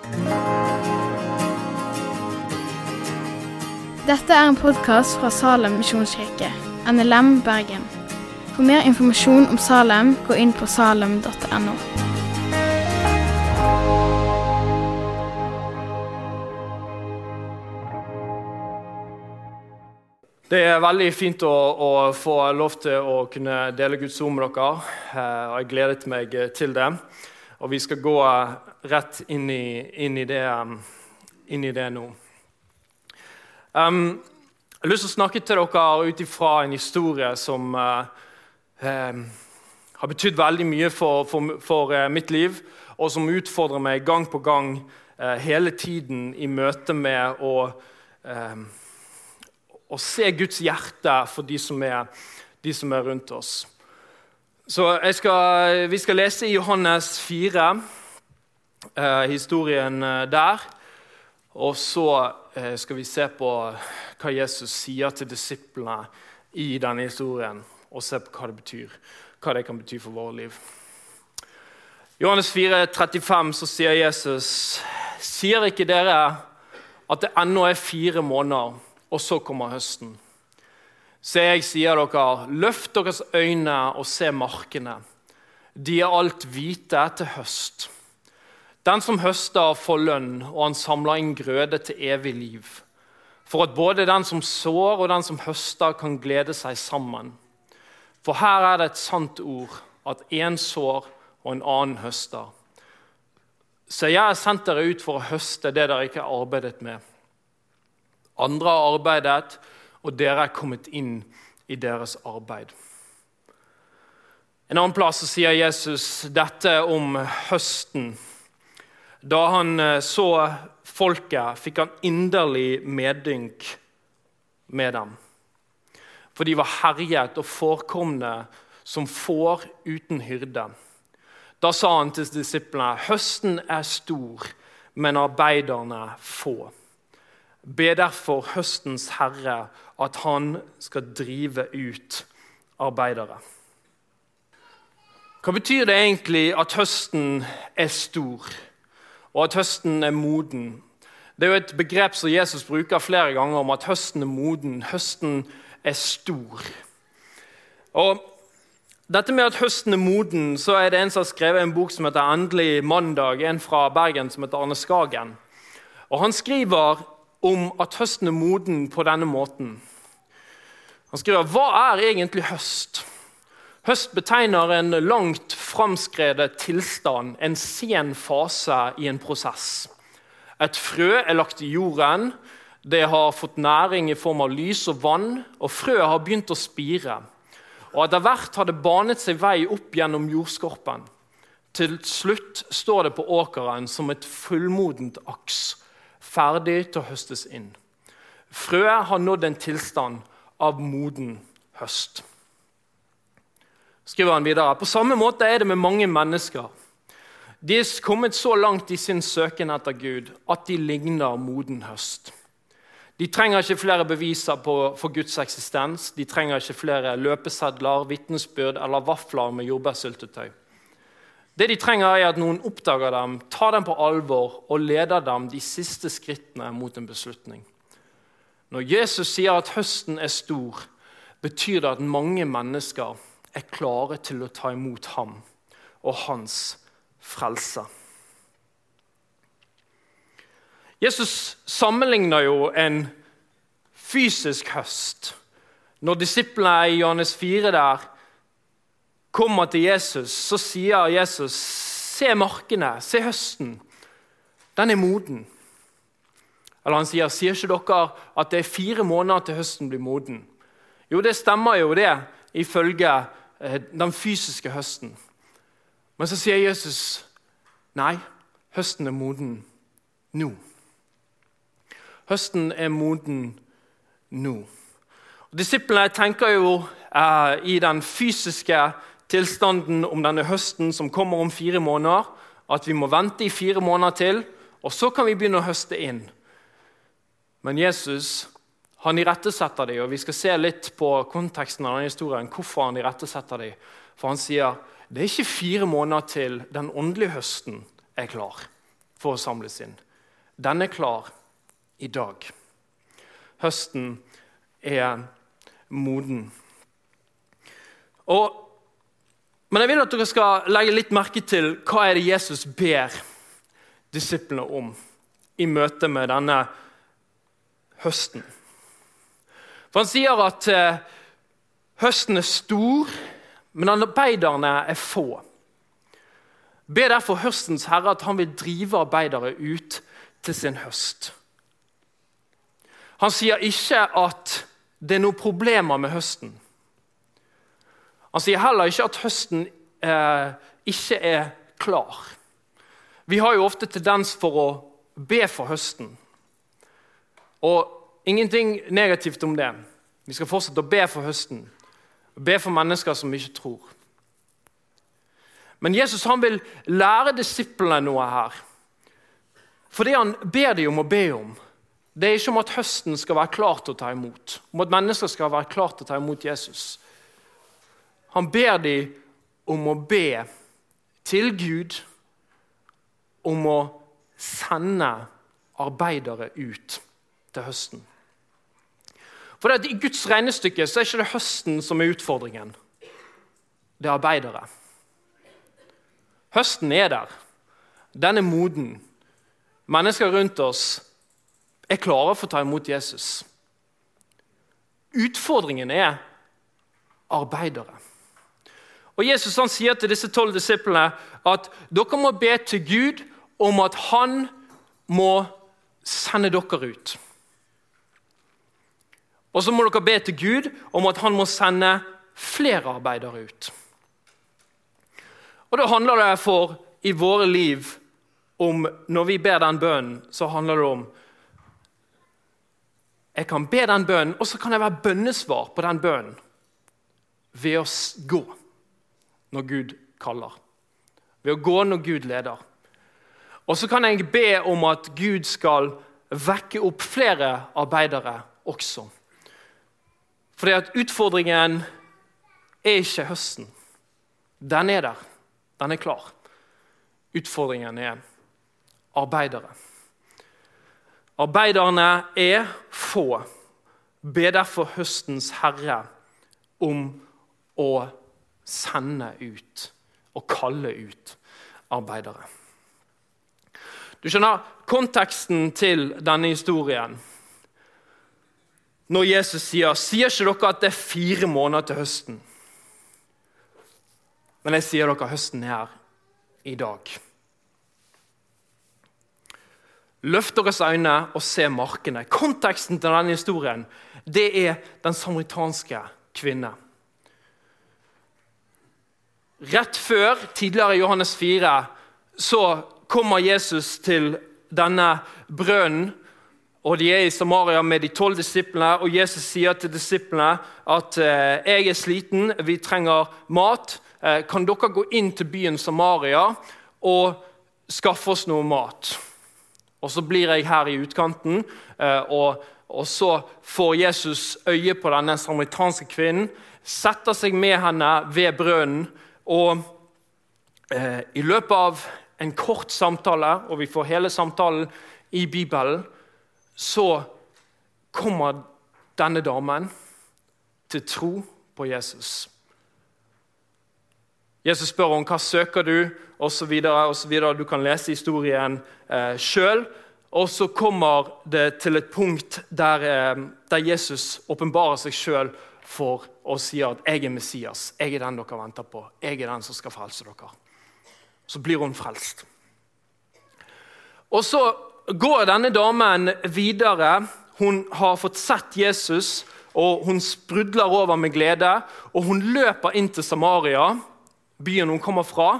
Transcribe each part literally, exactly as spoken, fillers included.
Dette er en podcast fra Salem Misjonskirke, N L M Bergen. For mer informasjon om Salem, gå inn på salem punktum no. Det er veldig fint å, å få lov til å kunne dele Guds ord med dere, og jeg gledet meg til det. Og vi skal gå rett inn i, inn i, det, inn i det nå. Um, jeg har lyst til å snakke til dere utifra en historie som uh, uh, har betydd veldig mye for, for, for uh, mitt liv, og som utfordrer meg gang på gang uh, hele tiden i møte med å, uh, å se Guds hjerte for de som er, de som er rundt oss. Så jeg skal, vi skal lese i Johannes fire, uh, historien uh, der, og så skal vi se på hva Jesus sier til disiplene i denne historien, og se på hva det betyr, hva det kan bety for våre liv. Johannes fire trettifem så sier Jesus, sier ikke dere at det ennå er fire måneder, og så kommer høsten? Så jeg sier dere, løft deres øyne og se markene. De er alt hvite til høst. Den som høster får lønn, og han samler inn grøde til evig liv. For at både den som sår og den som høster kan glede seg sammen. For her er det et sant ord, at en sår og en annen høster. Så jeg har sendt dere ut for å høste det dere ikke har arbeidet med. Andre har arbeidet, og dere er kommet inn i deres arbeid. En annen plass så sier Jesus dette om høsten. Da han så folket, fikk han inderlig medynk med dem. For de var herjet og forekomne som får uten hyrde. Da sa han til disiplene, høsten er stor, men arbeiderne få. Be derfor høstens herre at han skal drive ut arbeidere. Hva betyr det egentlig at høsten er stor? Og at høsten er moden. Det er jo et begrep som Jesus bruker flere ganger om at høsten er moden, høsten er stor. Og dette med at høsten er moden, så er det en som har skrevet en bok som heter Endelig mandag, en fra Bergen som heter Arne Skagen. Og han skriver om at høsten er moden på denne måten. Han skriver, hva er egentlig høst? Høst betegner en langt framskredet tilstand, en sen fase i en prosess. Et frø er lagt i jorden, det har fått næring i form av lys og vann, og frøet har begynt å spire. Og etter hvert har det banet seg vei opp gjennom jordskorpen. Til slutt står det på åkeren som et fullmodent aks, ferdig til å høstes inn. Frøet har nådd en tilstand av moden høst. Skriver han videre. På samme måte er det med mange mennesker. De er kommet så langt i sin søken etter Gud at de ligner moden høst. De trenger ikke flere beviser på, for Guds eksistens. De trenger ikke flere løpesedler, vitnesbyrd eller vafler med jordbærsyltetøy. Det de trenger er at noen oppdager dem, tar dem på alvor og leder dem de siste skrittene mot en beslutning. Når Jesus sier at høsten er stor, betyr det at mange mennesker er klare til å ta imot ham og hans frelse. Jesus sammenligner jo en fysisk høst. Når disiplene i Johannes fire der kommer til Jesus, så sier Jesus, se markene, se høsten, den er moden. Eller han sier, sier ikke dere at det er fire måneder til høsten blir moden? Jo, det stemmer jo det, ifølge den fysiske høsten. Men så sier Jesus, nei, høsten er moden nå. Høsten er moden nå. Og disiplene tenker jo eh, i den fysiske tilstanden om denne høsten som kommer om fire måneder, at vi må vente i fire måneder til, og så kan vi begynne å høste inn. Men Jesus, han irettesetter dem, og vi skal se litt på konteksten av denne historien, hvorfor han irettesetter dem. For han sier, det er ikke fire måneder til den åndelige høsten er klar. for å samles inn. Den er klar i dag. Høsten er moden. Og, men jeg vil at dere skal legge litt merke til hva er det Jesus ber disiplene om i møte med denne høsten. For han sier at eh, høsten er stor, men arbeiderne er få. Be derfor høstens herre at han vil drive arbeidere ut til sin høst. Han sier ikke at det er noen problemer med høsten. Han sier heller ikke at høsten eh, ikke er klar. Vi har jo ofte tendens for å be for høsten. Og ingenting negativt om det. Vi skal fortsette å be for høsten. Be for mennesker som ikke tror. Men Jesus han vil lære disiplene noe her. For det han ber de om å be om, det er ikke om at høsten skal være klar til å ta imot. Om at mennesker skal være klar til å ta imot Jesus. Han ber de om å be til Gud om å sende arbeidere ut til høsten. For det at i Guds regnestykke så er ikke det høsten som er utfordringen. Det er arbeidere. Høsten er der. Den er moden. Mennesker rundt oss er klare for å ta imot Jesus. Utfordringen er arbeidere. Og Jesus han sier til disse tolv disiplene at dere må be til Gud om at han må sende dere ut. Og så må dere be til Gud om at han må sende flere arbeidere ut. Og da handler det for i våre liv om, når vi ber den bønnen, så handler det om jeg kan be den bønnen, og så kan jeg være bønnesvar på den bønnen ved å gå når Gud kaller. Ved å gå når Gud leder. Og så kan jeg be om at Gud skal vekke opp flere arbeidere også. Fordi at utfordringen er ikke høsten. Den er der. Den er klar. Utfordringen er arbeidere. Arbeiderne er få. Be derfor høstens herre om å sende ut og kalle ut arbeidere. Du skjønner konteksten til denne historien. Når Jesus sier, sier ikke dere at det er fire måneder til høsten. Men jeg sier dere høsten er her i dag. Løft deres øyne og se markene. Konteksten til denne historien, det er den samaritanske kvinne. Rett før, tidligere i Johannes fire, så kommer Jesus til denne brønnen, og de er i Samaria med de tolv disiplene, og Jesus sier til disiplene at eh, jeg er sliten, vi trenger mat. Eh, kan dere gå inn til byen Samaria og skaffe oss noe mat? Og så blir jeg her i utkanten, eh, og, og så får Jesus øye på denne samaritanske kvinnen, setter seg med henne ved brønnen, og eh, i løpet av en kort samtale, og vi får hele samtalen i Bibelen, så kommer denne damen til tro på Jesus. Jesus spør om hva søker du, og så videre, og så videre. Du kan lese historien eh, selv, og så kommer det til et punkt der, eh, der Jesus åpenbarer seg selv for å si at jeg er Messias, jeg er den dere venter på, jeg er den som skal frelse dere. Så blir hun frelst. Og så går denne damen videre. Hun har fått sett Jesus, og hun sprudler over med glede, og hun løper inn til Samaria, byen hun kommer fra,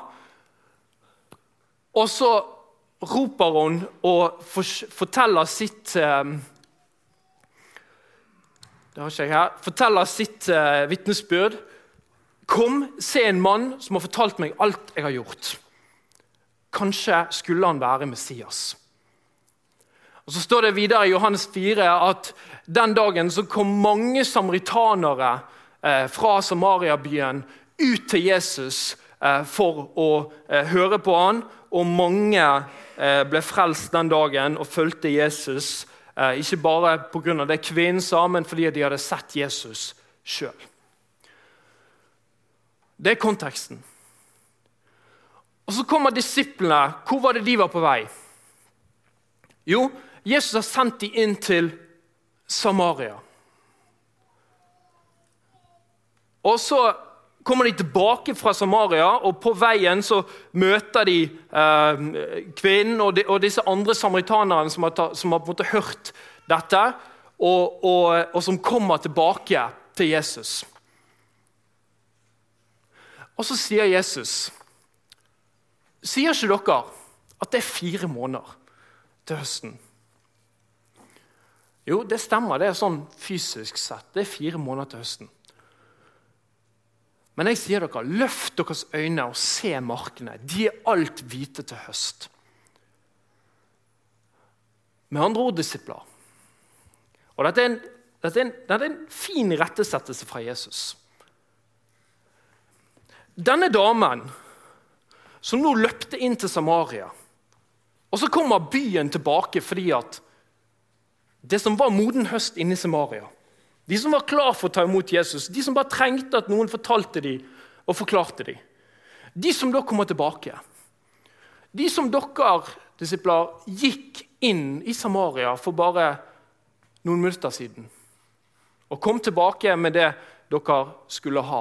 og så roper hun og forteller sitt eh, det har ikke jeg her, forteller sitt eh, vitnesbyrd. Kom, se en mann som har fortalt meg alt jeg har gjort. Kanskje skulle han være Messias. Og så står det videre i Johannes fire at den dagen så kom mange samaritanere eh, fra Samaria-byen ut til Jesus eh, for å eh, høre på han, og mange eh, ble frelst den dagen og fulgte Jesus, eh, ikke bare på grunn av det kvinnen sa, men fordi de hadde sett Jesus selv. Det er konteksten. Og så kommer disiplene. Hvor var det de var på vei? Jo, Jesus har sendt dem inn til Samaria. Og så kommer de tilbake fra Samaria, og på veien så møter de eh, kvinnen og, de, og disse andre samaritanerne som har, ta, som har på en måte hørt dette, og, og, og som kommer tilbake til Jesus. Og så sier Jesus, sier ikke dere at det er fire måneder til høsten? Jo, det stemmer, det er sånn fysisk sett, det er fire måneder til høsten. Men jeg sier dere, løft deres øyne og se markene. De er alt hvite til høst. Med andre ord, disipler. Og dette er en, dette er en, dette er en fin rettesettelse fra Jesus. Denne damen, som nå løpte inn til Samaria, og så kommer byen tilbake fordi at det som var moden høst inne i Samaria, de som var klar for å ta imot Jesus, de som bare trengte at noen fortalte dem og forklarte dem. De som da kommer tilbake. De som dere, disipler, gikk inn i Samaria for bare noen minutter siden. Og kom tilbake med det dere skulle ha.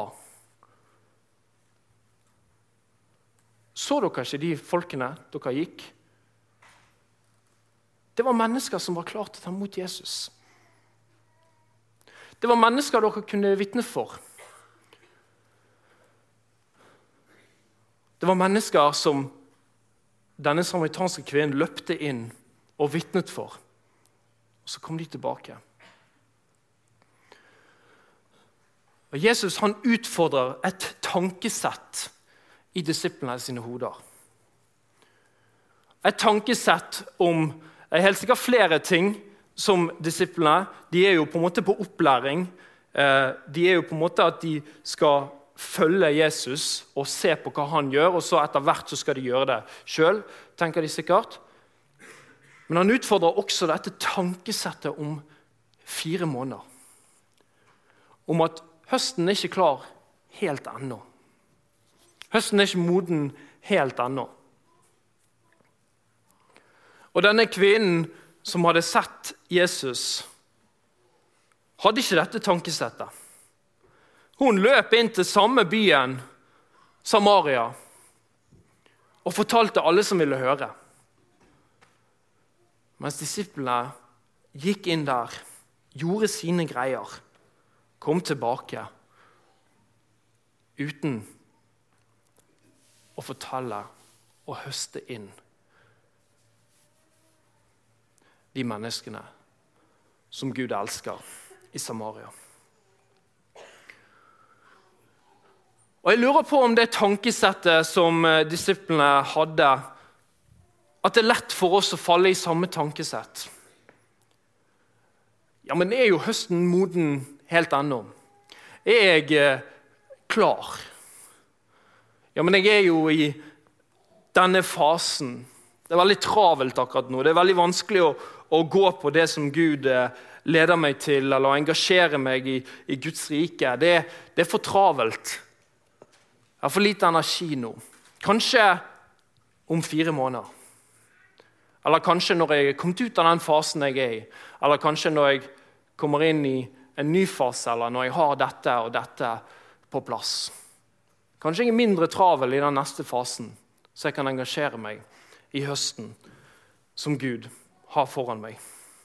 Så dere ikke de folkene dere gikk? Det var mennesker som var klare til å ta imot Jesus. Det var mennesker dere kunne vitne for. Det var mennesker som denne samaritanske kvinnen løpte inn og vitnet for. Og så kom de tilbake. Og Jesus han utfordrer et tankesett i disiplene sine hoder. Et tankesett om helt sikkert flere ting som disiplene. De er jo på en måte på opplæring. De er jo på en måte at de skal følge Jesus og se på hva han gjør, og så etter hvert så skal de gjøre det selv, tenker de sikkert. Men han utfordrer også dette tankesettet om fire måneder. Om at høsten er ikke klar helt ennå. Høsten er ikke moden helt ennå. Og denne kvinnen som hadde sett Jesus, hadde ikke dette tankesettet. Hun løp inn til samme byen, Samaria, og fortalte alle som ville høre. Mens disiplene gikk inn der, gjorde sine greier, kom tilbake uten å fortelle og høste inn de menneskene som Gud elsker i Samaria. Og jeg lurer på om det tankesettet som disiplene hadde, at det er lett for oss å falle i samme tankesett. Ja, men er jo høsten moden helt ennå? Er jeg eh, klar? Ja, men jeg er jo i denne fasen. Det er veldig travelt akkurat nå. Det er veldig vanskelig å, å gå på det som Gud eh, leder meg til, eller engasjere meg i, i Guds rike. Det, det er for travelt. Jeg har for lite energi nå. Kanskje om fire måneder. Eller kanskje når jeg er kommet ut av den fasen jeg er i. Eller kanskje når jeg kommer inn i en ny fase, eller når jeg har dette og dette på plass. Kanskje jeg er mindre travel i den neste fasen, så jeg kan engasjere meg i høsten som Gud har foran meg.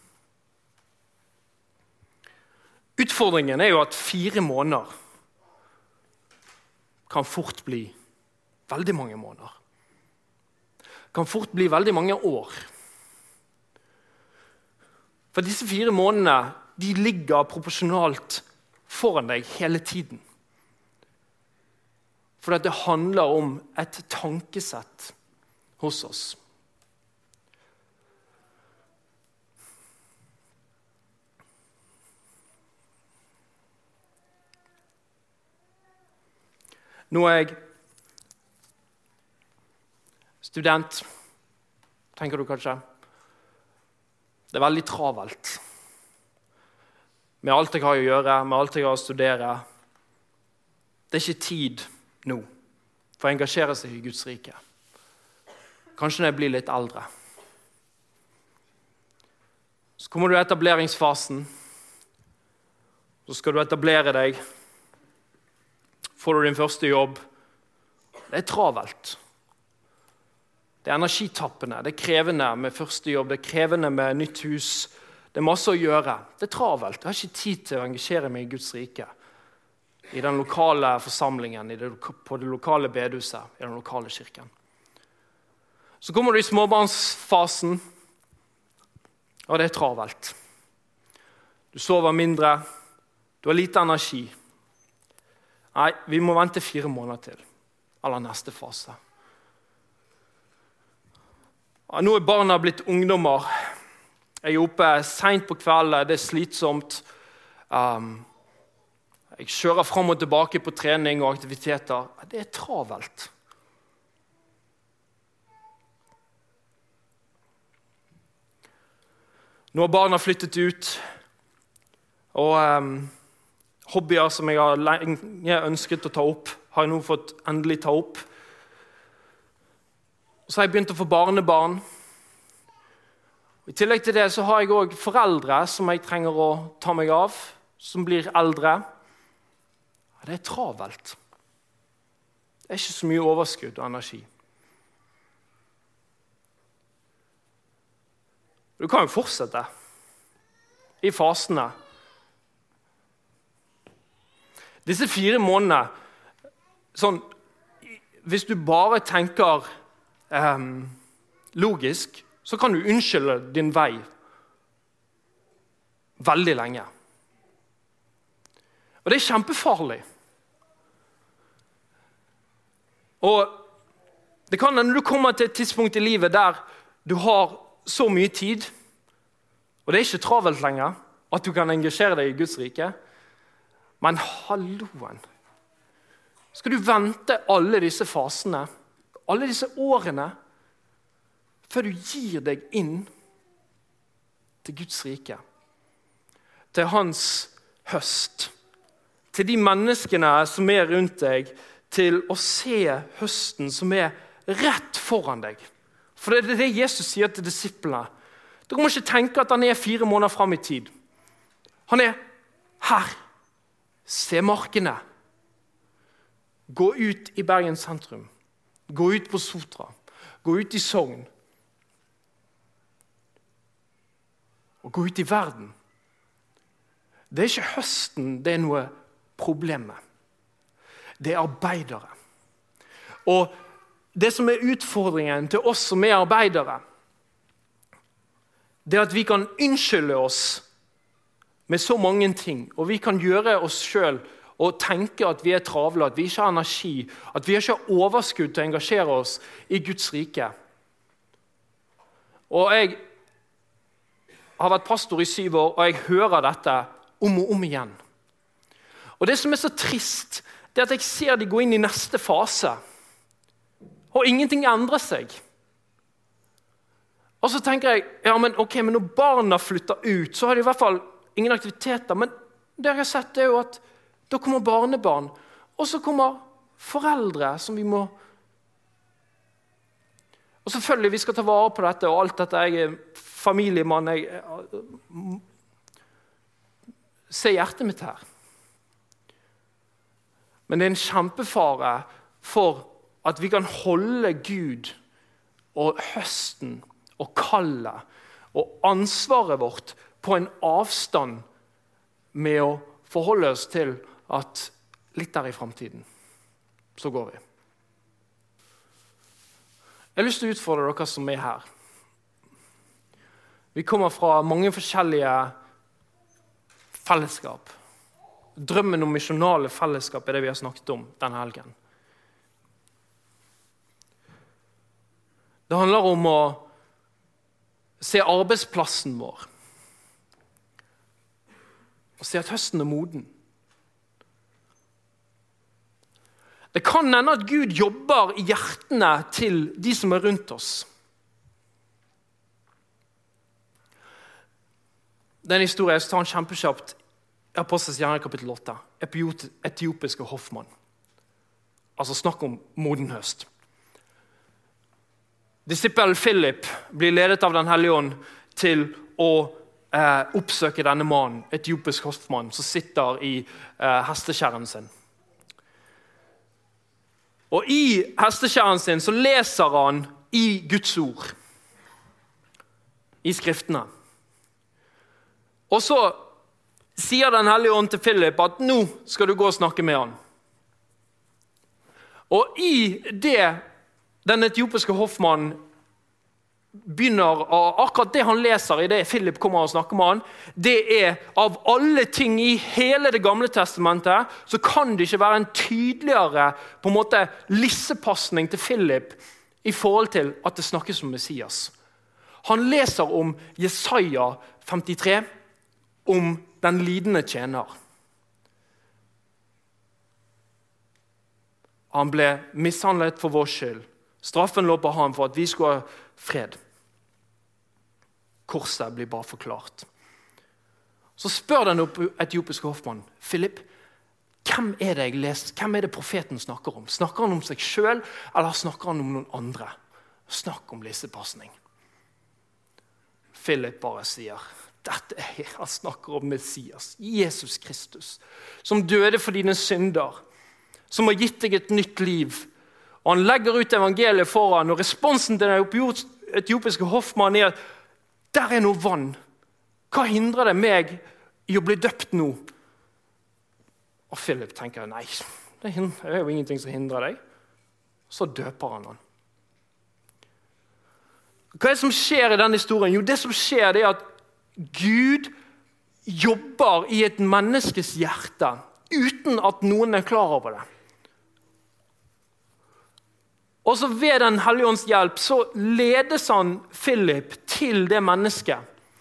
Utfordringen er jo at fire måneder kan fort bli veldig mange måneder. Kan fort bli veldig mange år. For disse fire månedene, de ligger proporsjonalt foran deg hele tiden. For det handler om et tankesett hos oss. Nå er jeg Student, tenker du kanskje. Det er veldig travelt. Med alt jeg har å gjøre, med alt jeg har å studere. Det er ikke tid nå for å engasjere seg i Guds rike. Kanskje når jeg blir litt eldre. Så kommer du i etableringsfasen. Så skal du etablere deg. Får du din første jobb. Det er travelt. Det er energitappende, det er krevende med første jobb, det er krevende med nytt hus. Det er masse å gjøre. Det er travelt. Jeg har ikke tid til å engasjere meg i Guds rike. I den lokale forsamlingen, i det, på det lokale bedhuset, i den lokale kirken. Så kommer du i småbarnsfasen, og det er travelt. Du sover mindre, du har lite energi. Nei, vi må vente fire måneder til, eller neste fase. Nå er barna blitt ungdommer. Jeg er oppe sent på kvelden, det er slitsomt. Um, jeg kjører frem og tilbake på trening og aktiviteter. Det er travelt. Nå har barna flyttet ut, og um, hobbyer som jeg har lenge ønsket å ta opp, har jeg nå fått endelig ta opp. Så har jeg begynt å få barnebarn. I tillegg til det så har jeg også foreldre som jeg trenger å ta meg av, som blir eldre. Det er travelt. Det er ikke så mye overskudd og energi. Du kan jo fortsette i fasene. Disse fire månedene, sånn, hvis du bare tenker Um, logisk, så kan du unnskylde din vei veldig lenge. Og det er kjempefarlig. Og det kan hende du kommer til et tidspunkt i livet der du har så mye tid, og det er ikke travelt lenger, at du kan engasjere deg i Guds rike. Men halloen, skal du vente alle disse fasene, alle disse årene, før du gir deg inn til Guds rike, til hans høst, til de menneskene som er rundt deg, til å se høsten som er rett foran deg. For det er det Jesus sier til disiplene. Dere må ikke tenke at han er fire måneder frem i tid. Han er her. Se markene. Gå ut i Bergen sentrum. Gå ut på Sotra, gå ut i Sogn, og gå ut i verden. Det er ikke høsten det er noe problem med. Det er arbeidere. Og det som er utfordringen til oss som er arbeidere, det er at vi kan unnskylde oss med så mange ting, og vi kan gjøre oss selv og tenke at vi er travle, at vi ikke har energi, at vi ikke har overskudd til å engasjere oss i Guds rike. Og jeg har vært pastor i syv år, og jeg hører dette om og om igjen. Og det som er så trist, det er at jeg ser de gå inn i neste fase, og ingenting endrer seg. Og så tenker jeg, ja, men ok, men når barna flytter ut, så har de i hvert fall ingen aktiviteter, men det jeg har sett er jo at da kommer barnebarn, og så kommer foreldre som vi må... Og selvfølgelig, vi skal ta vare på dette, og alt dette, jeg er familiemann, jeg ser hjertet mitt her. Men det er en kjempefare for at vi kan holde Gud og høsten og kallet og ansvaret vårt på en avstand med å forholde oss til at litt der i fremtiden, så går vi. Jeg har lyst til å utfordre dere som er her. Vi kommer fra mange forskjellige fellesskap. Drømmen om misjonale fellesskap er det vi har snakket om denne helgen. Det handler om å se arbeidsplassen vår, og se at høsten er moden. Det kan hende at Gud jobber i hjertene til de som er rundt oss. Det er en historie, jeg tar den kjempekjapt. Apostels gjerninger kapittel åtte. Etiopiske hoffmann. Altså snakk om moden høst. Disippel Philip blir ledet av den hellige ånd til å eh, oppsøke denne mannen, etiopisk hoffmann, som sitter i eh, hestekjerren sin. Og i hestekjerren sin så leser han i Guds ord, i skriftene. Og så sier den hellige ånd til Philip at nå skal du gå og snakke med han. Og i det, den etiopiske hoffmannen begynner, og akkurat det han leser i det Philip kommer og snakker med han, det er av alle ting i hele det gamle testamentet, så kan det ikke være en tydeligere på en måte lissepassning til Philip i forhold til at det snakkes om Messias. Han leser om Jesaja femtitre, om den lidende tjener. Han ble mishandlet for vår skyld. Straffen lå på ham for at vi skulle ha fred. Korset blir bare forklart. Så spør den etiopiske hoffmannen, Philip, hvem er det jeg leser? Hvem er det profeten snakker om? Snakker han om seg selv, eller snakker han om noen andre? Snakk om lissepassning. Philip bare sier, dette er, han snakker om Messias, Jesus Kristus, som døde for dine synder, som har gitt deg et nytt liv. Og han legger ut evangeliet foran, og responsen til den etiopiske hoffmannen er, der er noe vann. Hva hindrer det meg i å bli døpt nå? Og Philip tenker, nei, det er jo ingenting som hindrer deg. Så døper han han. Hva er det som skjer i denne historien? Jo, det som skjer det er at Gud jobber i et menneskes hjerte uten at noen er klar over det. Og så ved den hellige ånds hjelp så ledes han Philip til det mennesket.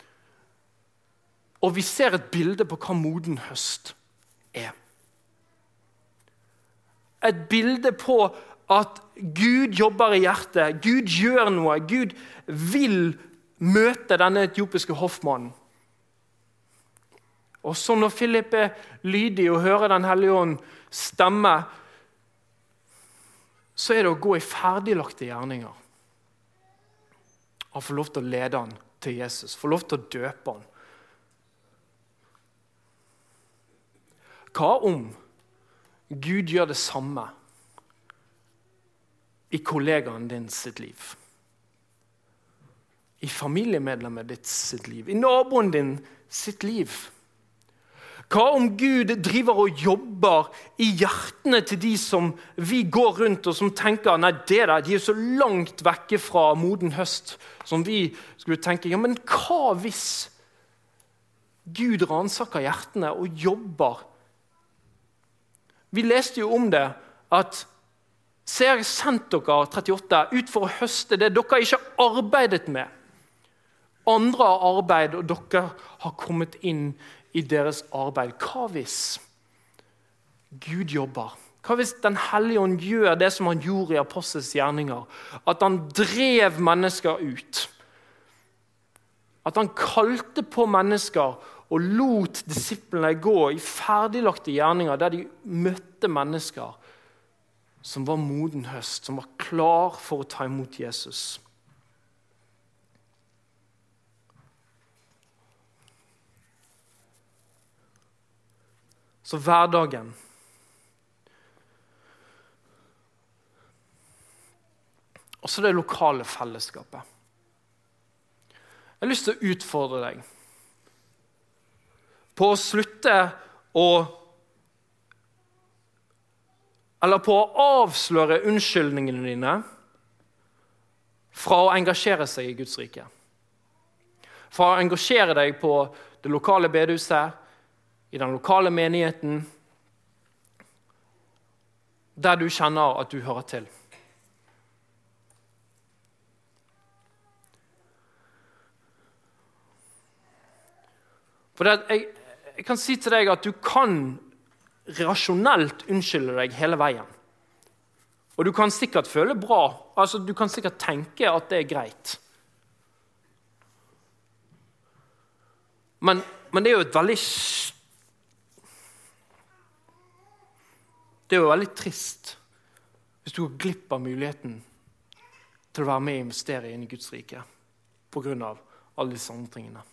Og vi ser et bilde på hva moden høst er. Et bilde på at Gud jobber i hjertet, Gud gjør noe, Gud vil møte denne etiopiske hoffmannen. Og så når Philip er lydig og hører den hellige ånd stemme, så er det å gå i ferdiglagte gjerninger. Han får lov til å lede han til Jesus, får lov til å døpe han. Hva om Gud gjør det samme i kollegaen din sitt liv? I familiemedlemmet ditt sitt liv, i naboen din sitt liv. Hva om Gud driver og jobber i hjertene til de som vi går rundt og som tenker, nei, det der, de er så langt vekke fra moden høst, som vi skulle tenke, ja, men hva hvis Gud ransaker hjertene og jobber? Vi leste jo om det, at se, jeg har sendt dere, trettiåtte, ut for å høste det dere ikke har arbeidet med. Andre har arbeid, og dere har kommet inn i deres arbeid. Hva hvis Gud jobber? Hva hvis den hellige ånd gjør det som han gjorde i apostels gjerninger? At han drev mennesker ut. At han kalte på mennesker og lot disiplene gå i ferdiglagte gjerninger der de møtte mennesker som var moden høst, som var klar for å ta imot Jesus. Så hverdagen og så det lokale fellesskapet. Jeg har lyst til å utfordre deg på å slutte å eller på å avsløre unnskyldningene dine fra å engasjere seg i Guds rike. Fra å engasjere deg på det lokale bedehuset, i den lokale menigheten, der du kjenner at du hører til. For det, jeg, jeg kan si til deg at du kan rasjonelt unnskylde deg hele veien. Og du kan sikkert føle bra, altså du kan sikkert tenke at det er greit. Men, men det er jo et veldig Det er jo veldig trist hvis du går glipp av muligheten til å være med og investere inn i Guds rike på grunn av alle disse andre tingene.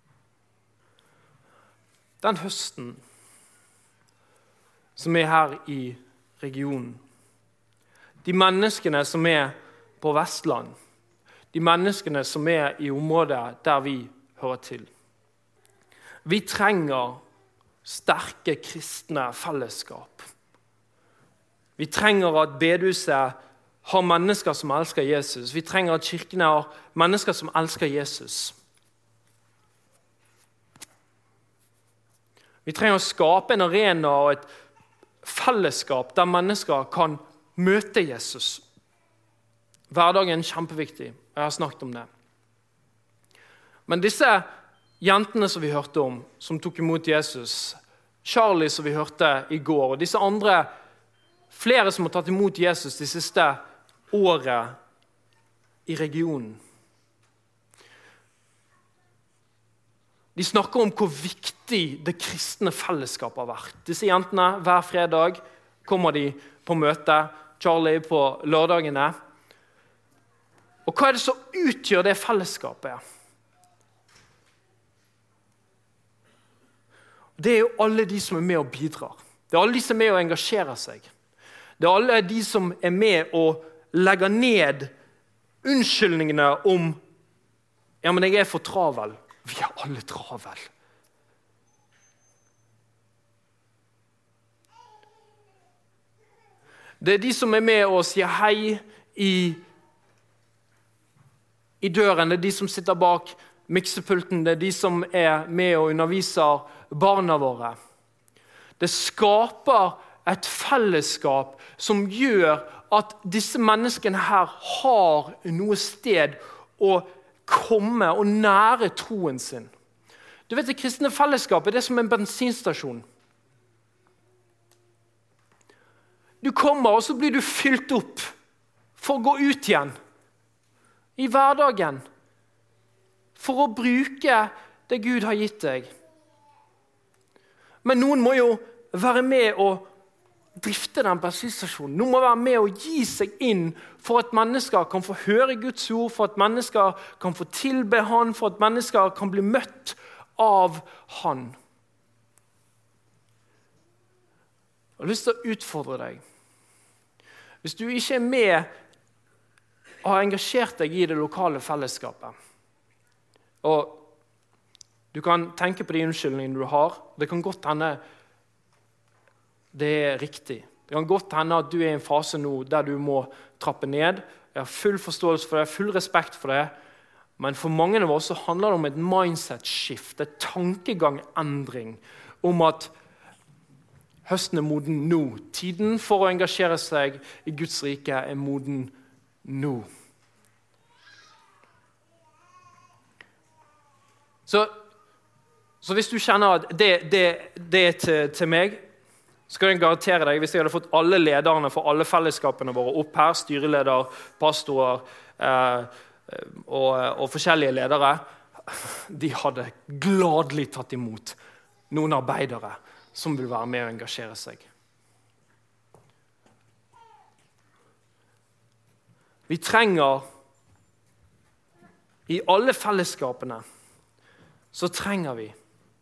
Den høsten som er her i regionen, de menneskene som er på Vestland, de menneskene som er i området der vi hører til. Vi trenger sterke kristne fellesskap. Vi trenger at bedehuset har mennesker som elsker Jesus. Vi trenger at kirkene har mennesker som elsker Jesus. Vi trenger å skape en arena og et fellesskap der mennesker kan møte Jesus. Hverdagen er kjempeviktig. Jeg har snakket om det. Men disse jentene som vi hørte om, som tok imot Jesus, Charlie som vi hørte i går, og disse andre, flere som har tatt imot Jesus de siste året i regionen. De snakker om hvor viktig det kristne fellesskapet har vært. Disse jentene, hver fredag kommer de på møte, Charlie på lørdagene. Og hva er det som utgjør det fellesskapet? Det er jo alle de som er med og bidrar. Det er alle de som er med og engasjerer seg. Det er alle de som er med og legger ned unnskyldningene om ja, men jeg er for travel. Vi er alle travel. Det er de som er med og sier hei i, i døren. Det er de som sitter bak miksepulten. Det er de som er med og underviser barna våre. Det skaper et fellesskap som gjør at disse menneskene her har noe sted å komme og nære troen sin. Du vet, det kristne fellesskapet det er som en bensinstasjon. Du kommer, og så blir du fylt opp for å gå ut igjen i hverdagen, for å bruke det Gud har gitt deg. Men noen må jo være med og drifte den bensinstasjonen. Noen må være med og gi seg inn for at mennesker kan få høre Guds ord, for at mennesker kan få tilbe han, for at mennesker kan bli møtt av han. Jeg har lyst til å utfordre deg. Hvis du ikke er med og har engasjert deg i det lokale fellesskapet, og du kan tenke på de unnskyldningene du har, det kan godt hende det er riktig. Det kan godt hende at du er i en fase nå der du må trappe ned. Jeg har full forståelse for det, full respekt for det, men for mange av oss så handler det om et mindset-skift, et tankegang-endring, om at høsten er moden nå. Tiden for å engasjere seg i Guds rike er moden nå. Så, så hvis du kjenner at det, det, det er til, til meg, så kan jeg garantere deg, hvis jeg hadde fått alle lederne for alle fellesskapene våre opp her, styreleder, pastorer eh, og, og forskjellige ledere, de hadde gladelig tatt imot noen arbeidere som vil være med og engasjere seg. Vi trenger, i alle fellesskapene, så trenger vi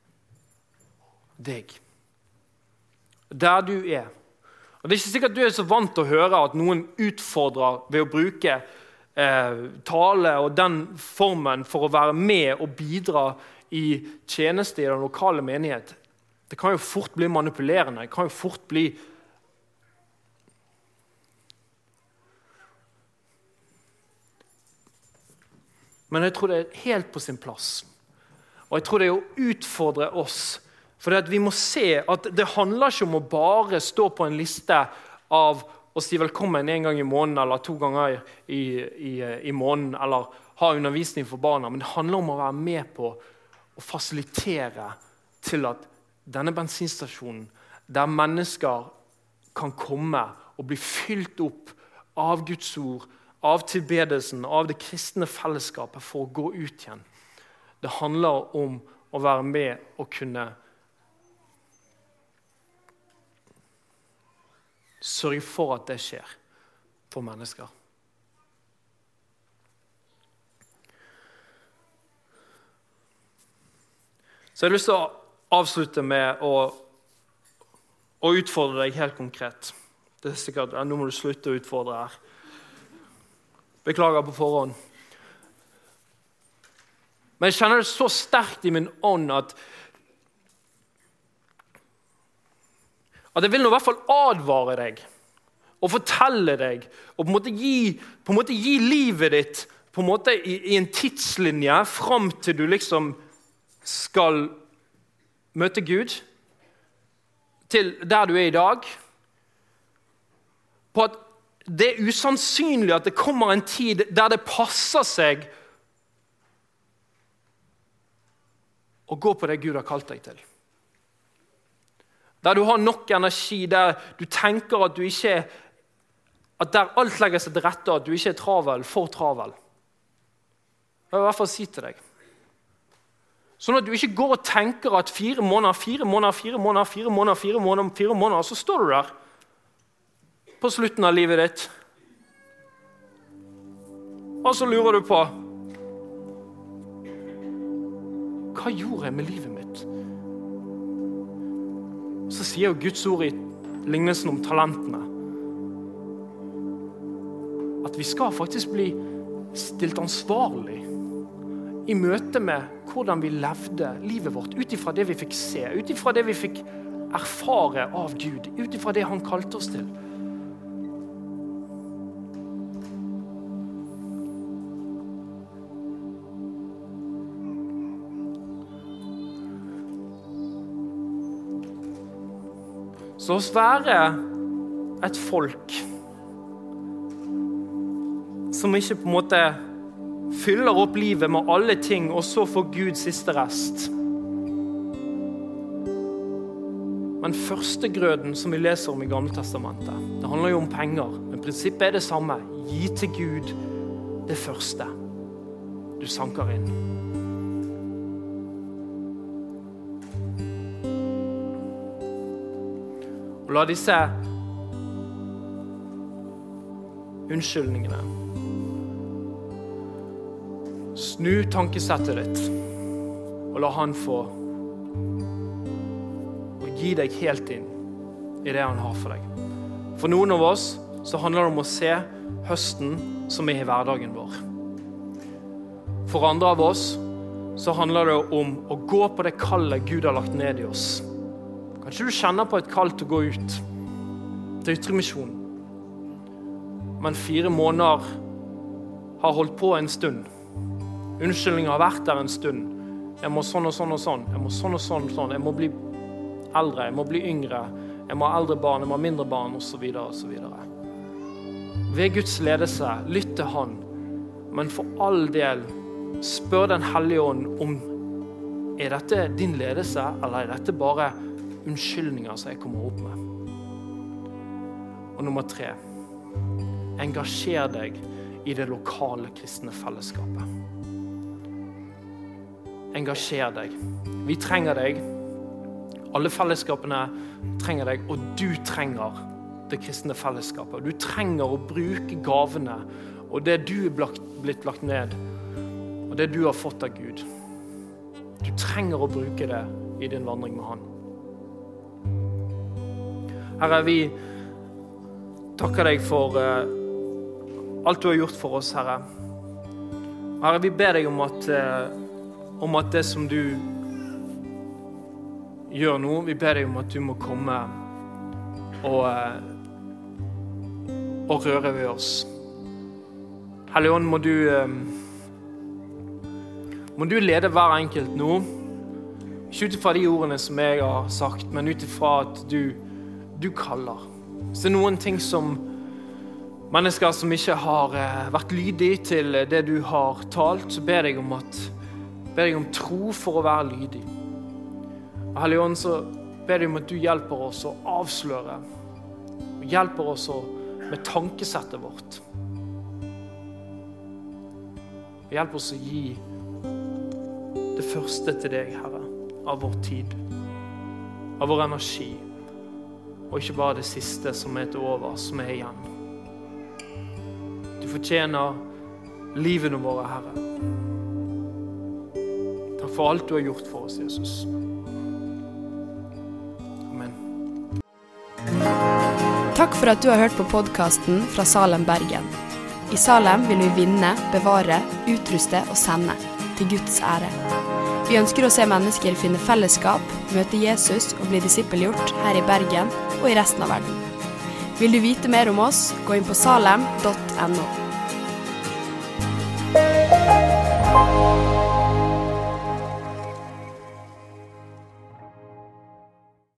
deg. Der du er. Og det er ikke sikkert du er så vant til å høre at noen utfordrer ved å bruke eh, tale og den formen for å være med og bidra i tjeneste i den lokale menighet. Det kan jo fort bli manipulerende. Det kan jo fort bli Men jeg tror det er helt på sin plass. Og jeg tror det er å utfordre oss. For det at vi må se at det handler ikke om å bare stå på en liste av å si velkommen en gang i måneden, eller to ganger i, i, i måneden, eller ha undervisning for barna. Men det handler om å være med på å fasilitere til at denne bensinstasjonen, der mennesker kan komme og bli fylt opp av Guds ord, av tilbedelsen, av det kristne fellesskapet for å gå ut igjen. Det handler om å være med og kunne sørge for at det skjer for mennesker. Så jeg har lyst til å avslutte med å, å utfordre deg helt konkret. Det er sikkert, ja, nå må du slutte å utfordre her. Beklager på forhånd. Men jeg kjenner det så sterkt i min ånd at, at jeg vil nå i hvert fall advare deg og fortelle deg og på en måte gi, på en måte gi livet ditt på en måte i, i en tidslinje frem til du liksom skal møte Gud til der du er i dag, på at det er usannsynlig at det kommer en tid der det passer seg å gå på det Gud har kalt deg til. Der du har nok energi, der du tenker at du ikke er, at der alt legger seg til rette, at du ikke er travel, for travel. Jeg vil i hvert fall si til deg. Sånn at du ikke går og tenker at fire måneder, fire måneder, fire måneder, fire måneder, fire måneder, fire måneder, så står du der på slutten av livet ditt. Og så lurer du på, hva gjorde jeg med livet mitt? Så sier jo Guds ord i lignelsen om talentene, at vi skal faktisk bli stilt ansvarlig i møte med hvordan vi levde livet vårt, utifra det vi fikk se, utifra det vi fikk erfare av Gud, utifra det han kalte oss til. Så oss være et folk som ikke på en måte fyller opp livet med alle ting, og så får Gud siste rest. Men førstegrøden som vi leser om i Gamle Testamentet, det handler jo om penger, men prinsippet er det samme. Gi til Gud det første du sanker inn. Og la disse unnskyldningene snu tankesettet ditt, og la han få og gi deg helt inn i det han har for deg. For noen av oss så handler det om å se høsten som er i hverdagen vår. For andre av oss så handler det om å gå på det kallet Gud har lagt ned i oss. Kanskje du kjenner på et kall til å gå ut til ytremisjon, men fire måneder har holdt på en stund. Unnskyldningen har vært der en stund. Jeg må sånn og sånn og sånn. Jeg må sånn og sånn og sånn. Jeg må bli eldre. Jeg må bli yngre. Jeg må ha eldre barn. Jeg må ha mindre barn, og så videre, og så videre. Ved Guds ledelse, lytt til han. Men for all del, spør den hellige ånd om er dette din ledelse, eller er dette bare unnskyldninger som jeg kommer opp med? Og nummer tre, engasjer deg i det lokale kristne fellesskapet. Engasjer deg. Vi trenger deg. Alle fellesskapene trenger deg, og du trenger det kristne fellesskapet. Du trenger å bruke gavene, og det du er blitt lagt ned, og det du har fått av Gud. Du trenger å bruke det i din vandring med han. Herre, vi takker deg for uh, alt du har gjort for oss, Herre. Herre, vi ber deg om at uh, om at det som du gjør nå, vi ber deg om at du må komme og, og røre ved oss. Hellige Ånd, må du, må du lede hver enkelt nå, ikke utifra de ordene som jeg har sagt, men utifra at du, du kaller. Så det er noen ting som mennesker som ikke har vært lydige til det du har talt, så ber jeg om at ber deg om tro for å være lydig. Og Hellige Ånd, så ber deg om at du hjelper oss å avsløre, og hjelper oss å med tankesettet vårt. Hjelp oss å gi det første til deg, Herre, av vår tid, av vår energi, og ikke bare det siste som er til over, som er igjen. Du fortjener livene våre, Herre. Takk for alt du har gjort for oss, Jesus. Amen. Takk for at du har hørt på podcasten fra Salem, Bergen. I Salem vil vi vinne, bevare, utruste og sende til Guds ære. Vi ønsker å se mennesker finne fellesskap, møte Jesus og bli disippelgjort her i Bergen og i resten av verden. Vil du vite mer om oss, gå inn på salem punktum no.